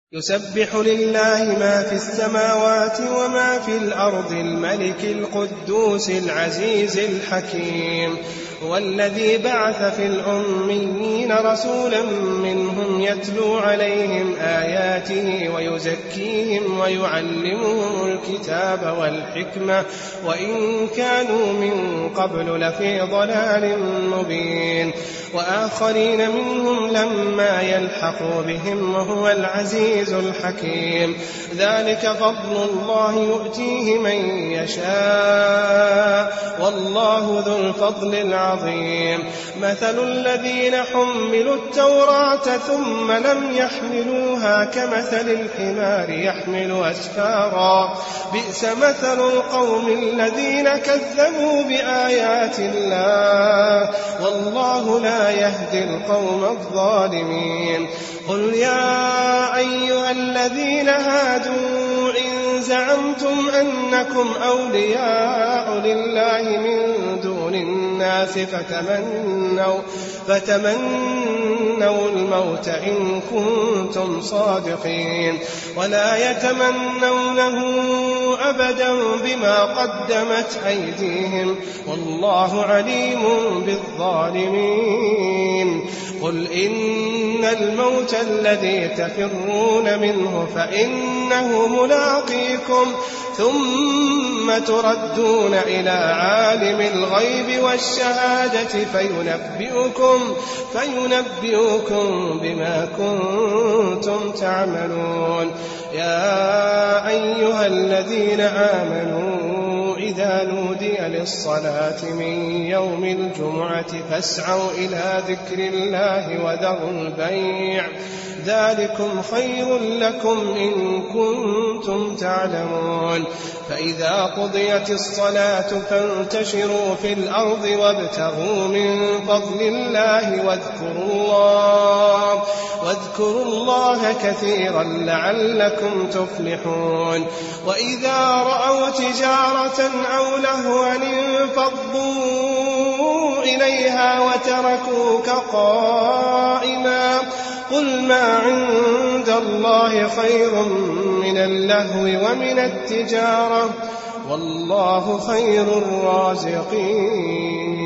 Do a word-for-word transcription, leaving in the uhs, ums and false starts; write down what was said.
يسبح لله ما في السماوات وما في الأرض الملك القدوس العزيز الحكيم. هو الذي بعث في الأميين رسولا منهم يتلو عليهم آياته ويزكيهم ويعلمهم الكتاب والحكمة وإن كانوا من قبل لفي ضلال مبين. وآخرين منهم لما يلحقوا بهم وهو العزيز الحكيم. ذلك فضل الله يؤتيه من يشاء والله ذو الفضل العظيم. مثل الذين حملوا التوراة ثم لم يحملوها كمثل الحمار يحمل أسفارا بئس مثل القوم الذين كذبوا بآيات الله والله لا يهدي القوم الظالمين. قل يا أيها الذين هادوا إن زعمتم أنكم أولياء لله من دون الناس فتمنوا, فتمنوا الموت إن كنتم صادقين ولا يتمنونه أبدا بما قدمت أيديهم والله عليم بالظالمين. قل إن الموت الذي تفرون منه فإنه ملاقيكم ثم تردون إلى عالم الغيب والشهادة فينبئكم, فينبئكم بما كنتم تعملون. يا أيها الذين آمنوا إذا نودي للصلاة من يوم الجمعة فاسعوا إلى ذكر الله وذروا البيع ذلكم خير لكم إن كنتم تعلمون. فإذا قضيت الصلاة فانتشروا في الأرض وابتغوا من فضل الله واذكروا الله, واذكروا الله كثيرا لعلكم تفلحون. وإذا رأوا تجارة أو لهوا انفضوا إليها وتركوك قائما قل ما عند الله خير من اللهو ومن التجارة والله خير الرازقين.